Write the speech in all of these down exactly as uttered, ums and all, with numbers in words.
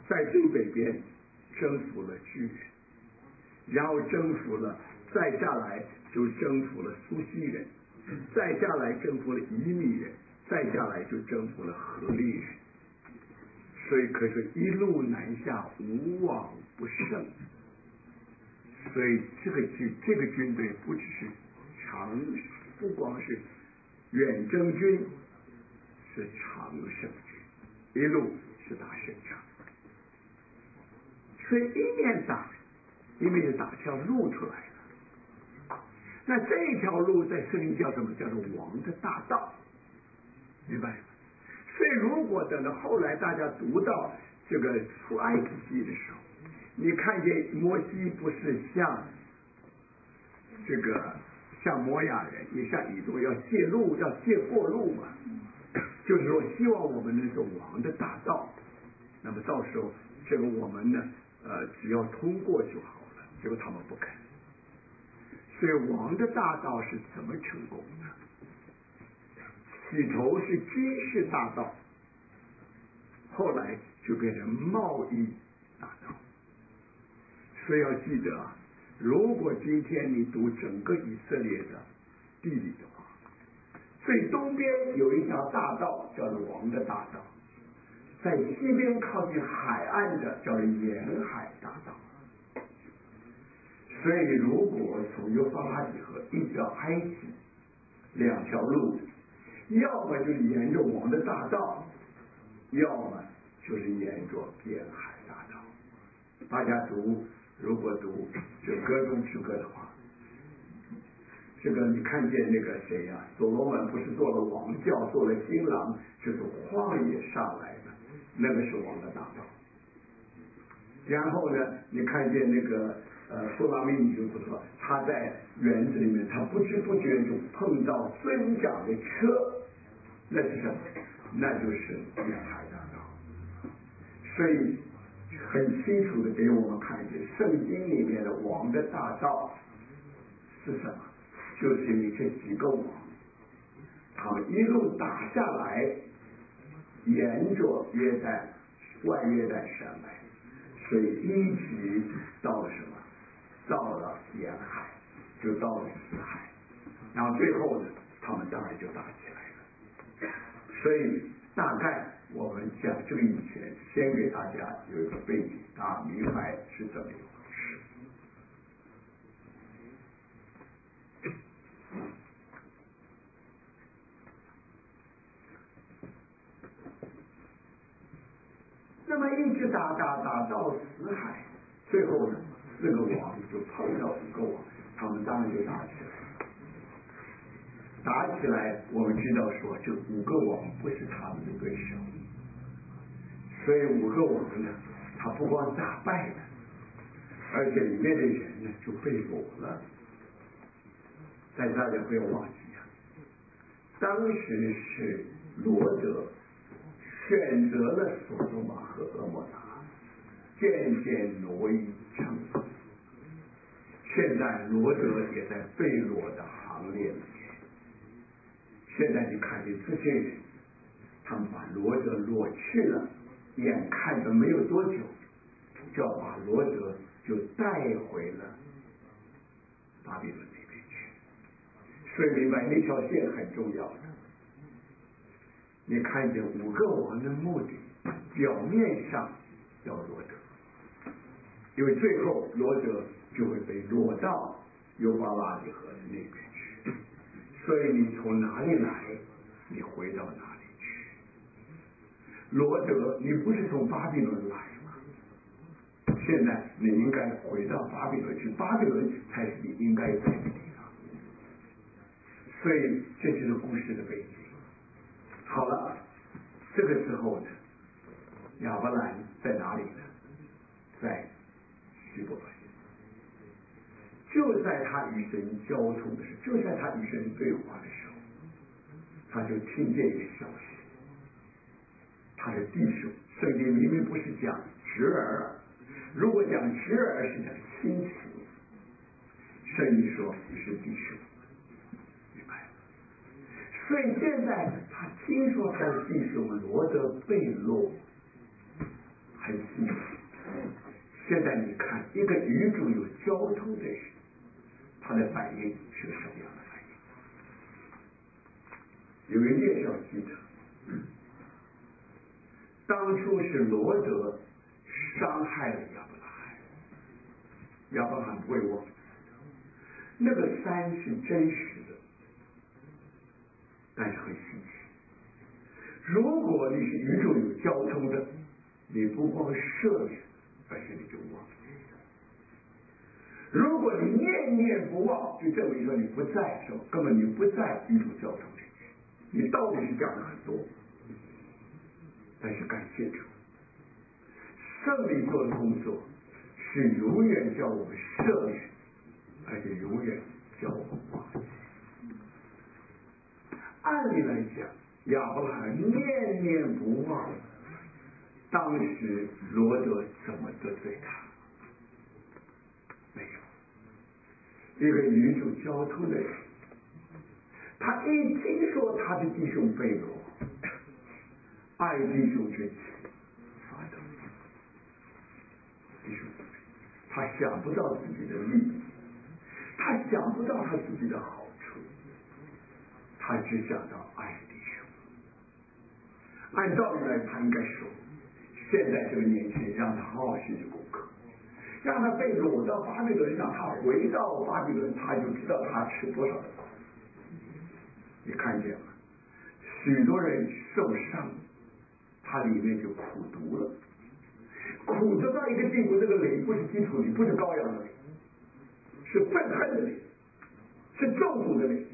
在最北边征服了巨人，然后征服了，再下来就征服了苏西人，再下来征服了伊米人，再下来就征服了何利人。所以可是一路南下，无往不胜。所以这个军这个军队不只是长，不光是远征军，是长胜军，一路是打胜仗。所以一面打，一面就打条路出来了。那这条路在圣经叫什么？叫做王的大道，明白吗？所以如果等到后来大家读到这个出埃及记的时候，你看见摩西不是像这个像摩亚人，也像以东要借路，要借过路嘛，就是说希望我们能走王的大道。那么到时候这个我们呢，呃，只要通过就好了。结果他们不肯。所以王的大道是怎么成功的？起头是军事大道，后来就变成贸易大道。所以要记得啊，如果今天你读整个以色列的地理的话，最东边有一条大道叫做王的大道，在西边靠近海岸的叫做沿海大道。所以如果从幼发拉底河一直到埃及两条路，要么就是沿着王的大道，要么就是沿着沿海大道。大家读，如果读这歌中之歌的话，这个你看见那个谁呀、啊？所罗门不是做了王教，做了新郎，就是旷野上来的，那个是王的大道。然后呢，你看见那个呃苏拉密女不说，他在园子里面，他不知不觉就碰到尊长的车，那是什么？那就是沿海大道。所以很清楚的给我们看见圣经里面的王的大道是什么？就是你这几个王，他们一路打下来，沿着约旦外约旦山脉，所以一直到了什么？到了沿海，就到了死海，然后最后呢，他们当然就打起来了。所以大概我们讲这个以前，先给大家有一个背景，大家明白是怎么一回事。那么一直打打打到死海，最后呢，四个王就碰到五个王，他们当然就打起来了。打起来，我们知道说这五个王不是他们的对手，所以五个王呢，他不光打败了，而且里面的人呢就被掳了。但大家不要忘记啊，当时是罗德选择了所多玛和蛾摩拉，渐渐挪移城府。现在罗德也在被掳的行列里面。现在你看见这些人，他们把罗德掳去了，眼看着没有多久，就要把罗德就带回了巴比伦那边去。所以明白那条线很重要的。你看见五个王的目的，表面上要罗德，因为最后罗德就会被掳到幼发拉底河的那边去。所以你从哪里来，你回到哪里去。罗德，你不是从巴比伦来吗？现在你应该回到巴比伦去，巴比伦才是你应该在的地方。所以这就是故事的背景。好了，这个时候呢，亚伯兰在哪里呢？在希伯伦。就在他与神交通的时候，就在他与神对话的时候，他就听见一个消息，他的弟兄，圣经明明不是讲侄儿，如果讲侄儿是讲亲戚，圣经说是弟兄，明白？所以现在他听说他的弟兄罗德被掳，很稀奇， 一个与主有交通的人，他的反应是个什么样的反应？有一件事要记得，当初是罗德伤害了亚伯拉罕，亚伯拉罕不会忘，那个山是真实的，但是很稀奇。如果你是与主有交通的，你不光赦免，而且你就忘记了。如果你念念不忘，就证明说你不在什么，根本你不在与主交通里面。你道理是讲的很多，但是感谢主，圣灵做的工作是永远叫我们赦免，而且永远叫我们忘记。按理来讲，亚伯拉罕念念不忘，当时罗德怎么得罪他？没有。一个与主交通的人，他一听说他的弟兄被掳，爱弟兄之情发动。弟兄姊妹，他想不到自己的利益，他想不到他自己的好处，他只想到爱弟兄。按道理来，他应该说，现在这个年轻人让他好好学习功课，让他被掳到巴比伦，让他回到巴比伦，他就知道他吃多少的苦。你看见吗？许多人受伤，他里面就苦毒了，苦得到一个地步，这个灵不是基础灵，不是羔羊的灵，是愤恨的灵，是咒诅的灵，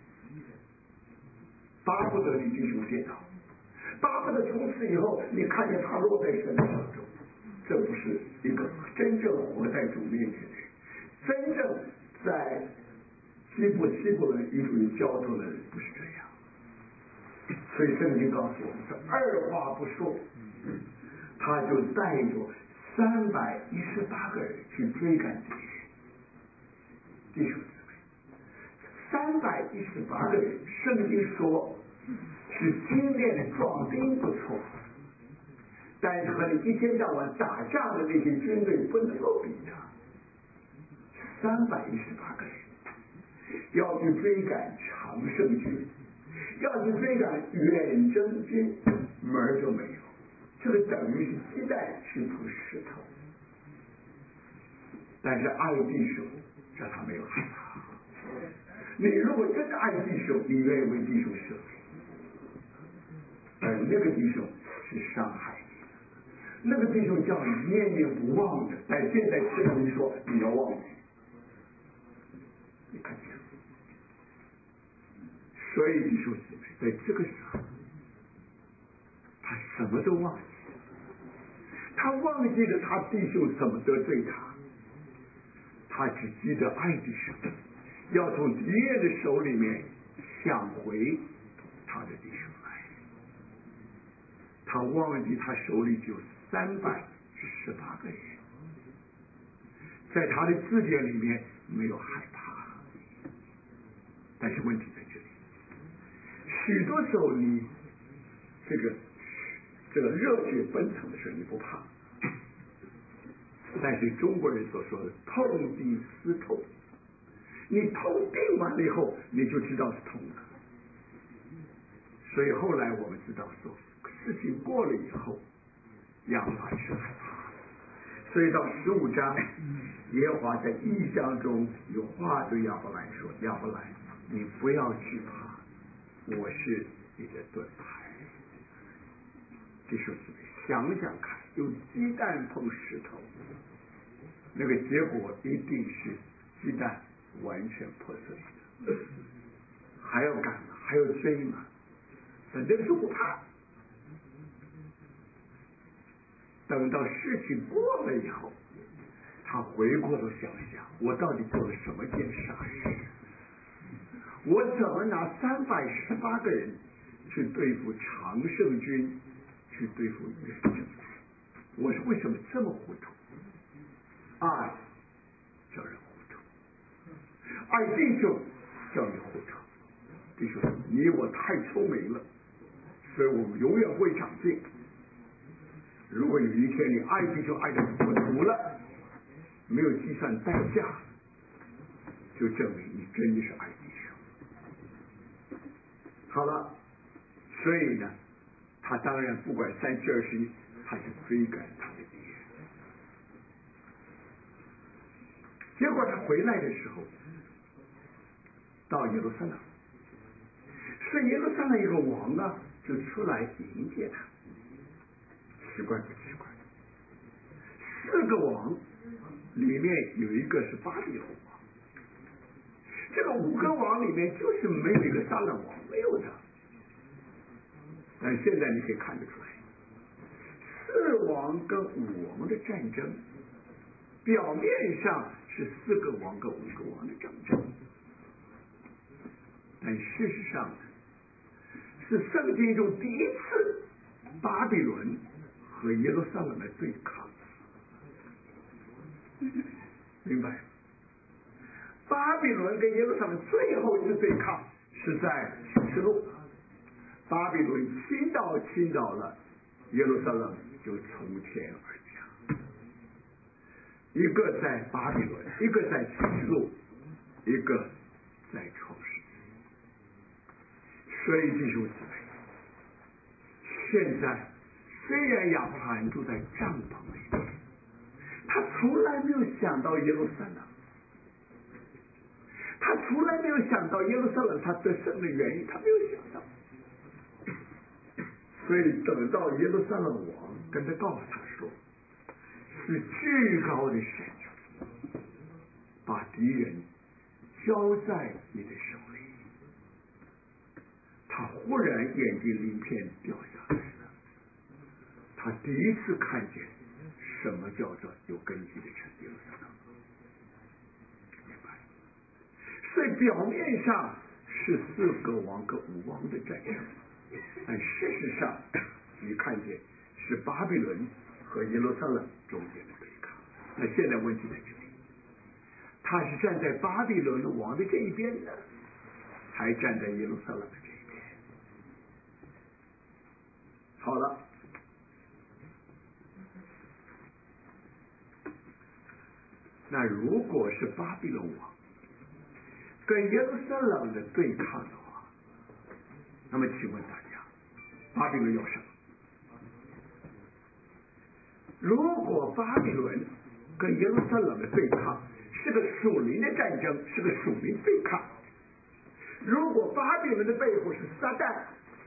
巴不得你弟兄跌倒，巴不得从此以后你看见他落在神的手中。这不是一个真正活在主面前的人，真正在西部西部人与主有交通的人不是这样。所以圣经告诉我们说，二话不说，他就带着三百一十八个人去追赶敌人。弟兄姊妹，三百一十八个人，圣经说是精练的壮丁不错，但是和你一天到晚打仗的那些军队不能够比的。三百一十八个人要去追赶常胜军，要去追赶远征军，门儿都没有。这个等于是鸡蛋去吐石头。但是爱弟兄让他没有害怕。你如果真的爱弟兄，你愿意为弟兄舍命，而那个弟兄是伤害你，那个弟兄叫你念念不忘的，但现在圣经说你要忘记。你看见？所以弟兄姊妹，在这个时候，他什么都忘记，他忘记了他弟兄怎么得罪他，他只记得爱弟兄，要从敌人的手里面抢回他的弟兄来。他忘记他手里只有三百十八个人，在他的字典里面没有害怕。但是问题在这里，许多时候你这个这个热血奔腾的时候你不怕，但是中国人所说的痛定思痛，你痛定完了以后你就知道是痛的。所以后来我们知道说，事情过了以后，亚伯拉罕是害怕。所以到十五章，耶和华在异象中有话对亚伯兰说：亚伯兰，你不要惧怕，我是你的盾牌。弟兄姊妹，想想看，用鸡蛋碰石头，那个结果一定是鸡蛋完全破碎的。还要赶吗？还要追吗？但那个时候不怕。等到事情过了以后，他回过头想想，我到底做了什么件傻事？我怎么拿三百十八个人去对付常胜军，去对付远征军？我是为什么这么糊涂？爱叫人糊涂，爱弟兄叫你糊涂。弟兄，你我太聪明了，所以我们永远不会长进。如果有一天你爱弟兄爱的糊涂了， 没有计算代价，就证明你真的是爱弟兄。好了，所以呢，他当然不管三七二十一，他就追赶他的敌人。结果他回来的时候，到耶路撒冷，所以耶路撒冷一个王啊，就出来迎接他。奇怪不奇怪？四个王里面有一个是巴比伦王，这个五个王里面就是没有一个撒冷王，没有的。但现在你可以看得出来，四王跟五王的战争，表面上是四个王跟五个王的战争，但事实上是圣经中第一次巴比伦和耶路撒冷的对抗。明白？巴比伦跟耶路撒冷最后一次对抗是在启示录，巴比伦倾倒倾倒了，耶路撒冷就从天而降。一个在巴比伦，一个在启示录，一个在创世纪。所以弟兄姊妹，现在虽然亚伯拉罕住在帐篷里面，他从来没有想到耶路撒冷，他从来没有想到耶路撒冷他得胜的原因，他没有想到。所以等到耶路撒冷王跟他告诉他说，是至高的神把敌人交在你的手里，他忽然眼睛鳞片掉下来了，他第一次看见什么叫做有根基的城耶路撒冷。明白？所以表面上是四个王跟五王的战争，但事实上你看见是巴比伦和耶路撒冷中间的对抗。那现在问题在这里，他是站在巴比伦的王的这一边呢，还站在耶路撒冷的这一边？好了，那如果是巴比伦王跟耶路撒冷的对抗的话，那么请问大家，巴比伦要什么？如果巴比伦跟耶路撒冷的对抗是个属灵的战争，是个属灵对抗，如果巴比伦的背后是撒旦，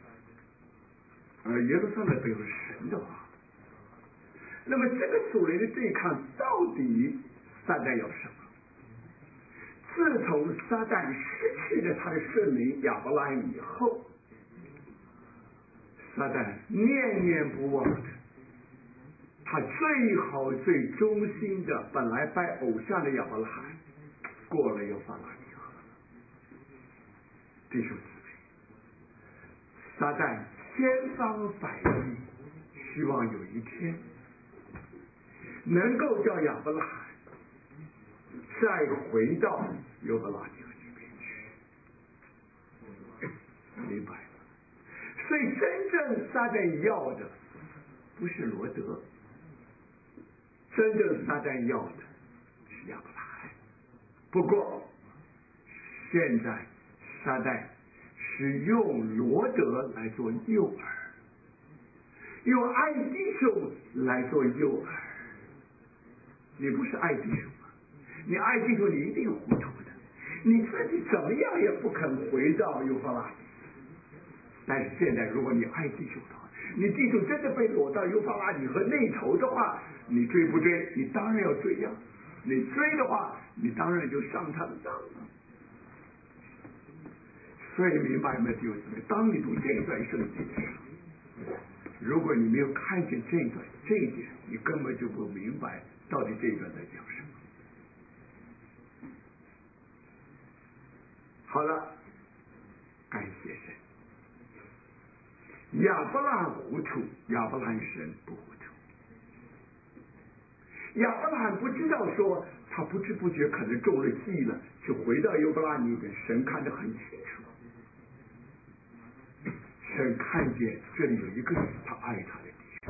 而耶路撒冷的背后是神的话，那么这个属灵的对抗到底撒旦要什么？自从撒旦失去了他的圣灵亚伯拉罕以后，撒旦念念不忘的，他最好最忠心的本来拜偶像的亚伯拉罕过了幼发拉底河。弟兄姊妹，撒旦千方百计希望有一天能够叫亚伯拉罕再回到幼发拉底河这边去。明白吗？所以真正撒旦要的不是罗德，真正撒旦要的是亚伯拉罕。不过现在撒旦是用罗德来做诱饵，用爱弟兄来做诱饵。你不是爱弟兄吗？你爱弟兄你一定糊涂的，你自己怎么样也不肯回到幼发拉底。但是现在如果你爱弟兄的话，你弟兄真的被掳到幼发拉底河那头的话，你追不追？你当然要追呀、啊！你追的话，你当然就上他的当了。所以明白吗？弟兄姊妹，当你读这一段圣经的时候，如果你没有看见这一段这一点，你根本就不明白到底这一段在讲什么。好了，感谢神。亚伯拉罕糊涂，亚伯拉罕神不糊涂。亚伯拉罕不知道说，他不知不觉可能中了计了，就回到幼发拉底的神看得很清楚。神看见这里有一个人，他爱他的